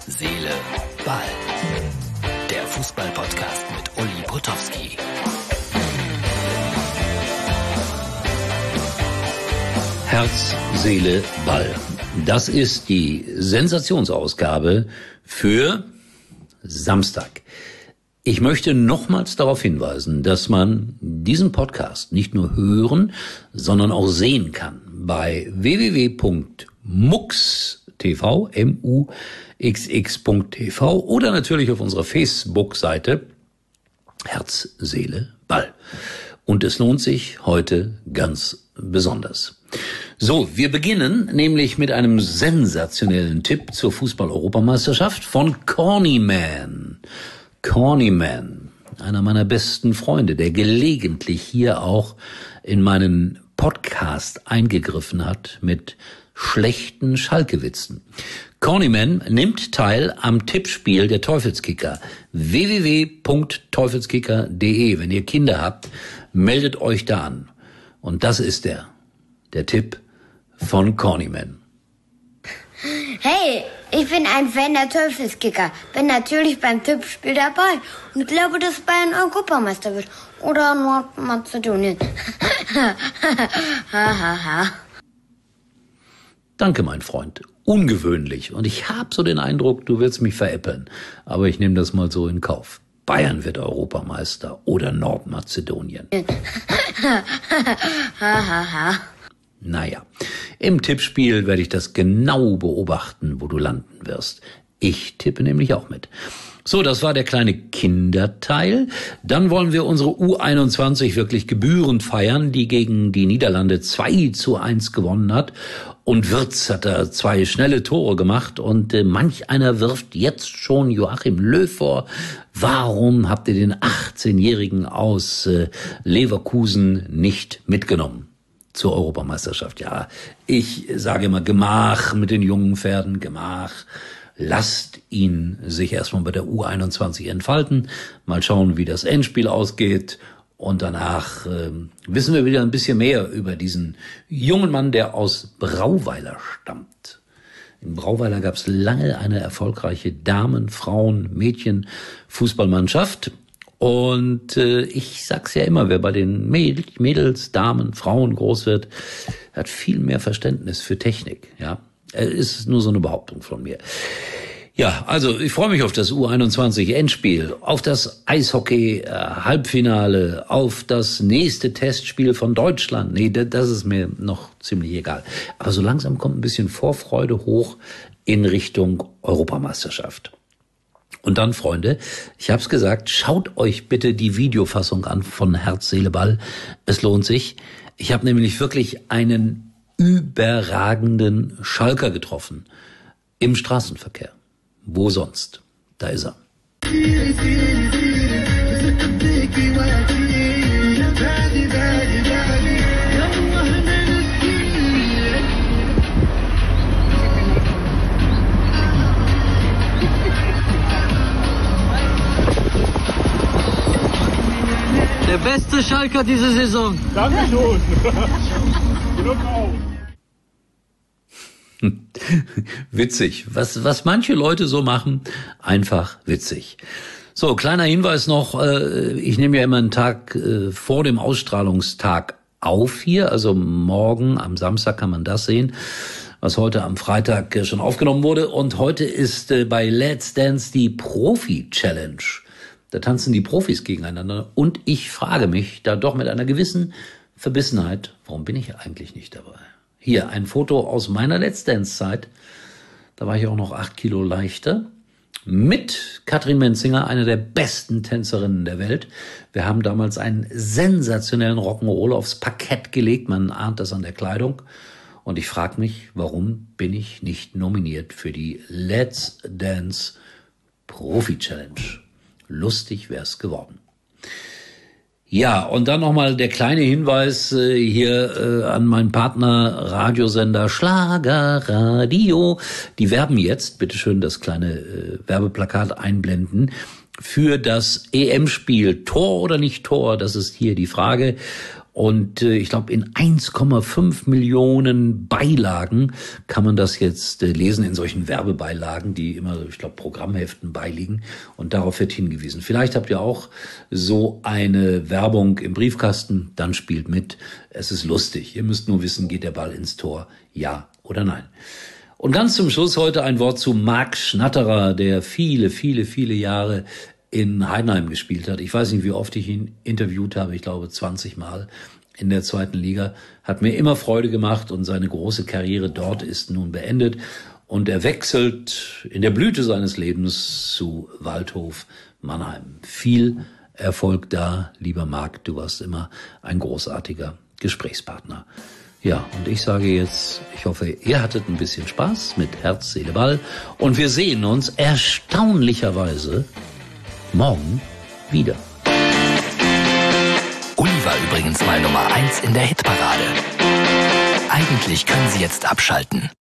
Seele, Ball. Der Fußball-Podcast mit Uli Potowski. Herz, Seele, Ball. Das ist die Sensationsausgabe für Samstag. Ich möchte nochmals darauf hinweisen, dass man diesen Podcast nicht nur hören, sondern auch sehen kann bei www.mux.tv, muxx.tv oder natürlich auf unserer Facebook-Seite Herz, Seele, Ball. Und es lohnt sich heute ganz besonders. So, wir beginnen nämlich mit einem sensationellen Tipp zur Fußball-Europameisterschaft von Cornyman. Cornyman, einer meiner besten Freunde, der gelegentlich hier auch in meinen Podcast eingegriffen hat mit schlechten Schalke-Witzen. Cornyman nimmt teil am Tippspiel der Teufelskicker. www.teufelskicker.de. Wenn ihr Kinder habt, meldet euch da an. Und das ist der Tipp von Cornyman. Hey, ich bin ein Fan der Teufelskicker. Bin natürlich beim Tippspiel dabei und glaube, dass Bayern Europameister wird. Oder Nordmazedonien. Danke, mein Freund. Ungewöhnlich. Und ich habe so den Eindruck, du willst mich veräppeln. Aber ich nehme das mal so in Kauf. Bayern wird Europameister oder Nordmazedonien. Naja, im Tippspiel werde ich das genau beobachten, wo du landen wirst. Ich tippe nämlich auch mit. So, das war der kleine Kinderteil. Dann wollen wir unsere U21 wirklich gebührend feiern, die gegen die Niederlande 2:1 gewonnen hat. Und Wirtz hat da 2 schnelle Tore gemacht und manch einer wirft jetzt schon Joachim Löw vor. Warum habt ihr den 18-Jährigen aus Leverkusen nicht mitgenommen zur Europameisterschaft? Ja, ich sage immer Gemach mit den jungen Pferden, Gemach. Lasst ihn sich erstmal bei der U21 entfalten. Mal schauen, wie das Endspiel ausgeht. Und danach wissen wir wieder ein bisschen mehr über diesen jungen Mann, der aus Brauweiler stammt. In Brauweiler gab es lange eine erfolgreiche Damen-, Frauen-, Mädchen-Fußballmannschaft. Und ich sag's ja immer, wer bei den Mädels, Damen, Frauen groß wird, hat viel mehr Verständnis für Technik. Ja, ist nur so eine Behauptung von mir. Ja, also ich freue mich auf das U21-Endspiel, auf das Eishockey-Halbfinale, auf das nächste Testspiel von Deutschland. Nee, das ist mir noch ziemlich egal. Aber so langsam kommt ein bisschen Vorfreude hoch in Richtung Europameisterschaft. Und dann, Freunde, ich habe es gesagt, schaut euch bitte die Videofassung an von Herz, Seele, Ball. Es lohnt sich. Ich habe nämlich wirklich einen überragenden Schalker getroffen im Straßenverkehr. Wo sonst? Da ist er. Der beste Schalker diese Saison. Dankeschön. Glück auf. Witzig. Was manche Leute so machen, einfach witzig. So, kleiner Hinweis noch, ich nehme ja immer einen Tag vor dem Ausstrahlungstag auf hier, also morgen am Samstag kann man das sehen, was heute am Freitag schon aufgenommen wurde. Und heute ist bei Let's Dance die Profi-Challenge. Da tanzen die Profis gegeneinander und ich frage mich da doch mit einer gewissen Verbissenheit, warum bin ich eigentlich nicht dabei? Hier ein Foto aus meiner Let's Dance-Zeit. Da war ich auch noch 8 Kilo leichter. Mit Katrin Menzinger, einer der besten Tänzerinnen der Welt. Wir haben damals einen sensationellen Rock'n'Roll aufs Parkett gelegt. Man ahnt das an der Kleidung. Und ich frage mich, warum bin ich nicht nominiert für die Let's Dance Profi Challenge? Lustig wär's geworden. Ja, und dann nochmal der kleine Hinweis hier an meinen Partner Radiosender Schlagerradio. Die werben jetzt, bitteschön das kleine Werbeplakat einblenden, für das EM-Spiel. Tor oder nicht Tor, das ist hier die Frage. Und ich glaube, in 1,5 Millionen Beilagen kann man das jetzt lesen, in solchen Werbebeilagen, die immer, ich glaube, Programmheften beiliegen. Und darauf wird hingewiesen. Vielleicht habt ihr auch so eine Werbung im Briefkasten, dann spielt mit. Es ist lustig. Ihr müsst nur wissen, geht der Ball ins Tor? Ja oder nein? Und ganz zum Schluss heute ein Wort zu Marc Schnatterer, der viele Jahre in Heidenheim gespielt hat. Ich weiß nicht, wie oft ich ihn interviewt habe. Ich glaube 20 Mal in der 2. Liga. Hat mir immer Freude gemacht und seine große Karriere dort ist nun beendet. Und er wechselt in der Blüte seines Lebens zu Waldhof Mannheim. Viel Erfolg da, lieber Marc. Du warst immer ein großartiger Gesprächspartner. Ja, und ich sage jetzt, ich hoffe, ihr hattet ein bisschen Spaß mit Herz, Seele, Ball. Und wir sehen uns erstaunlicherweise morgen wieder. Uli war übrigens mal Nummer 1 in der Hitparade. Eigentlich können Sie jetzt abschalten.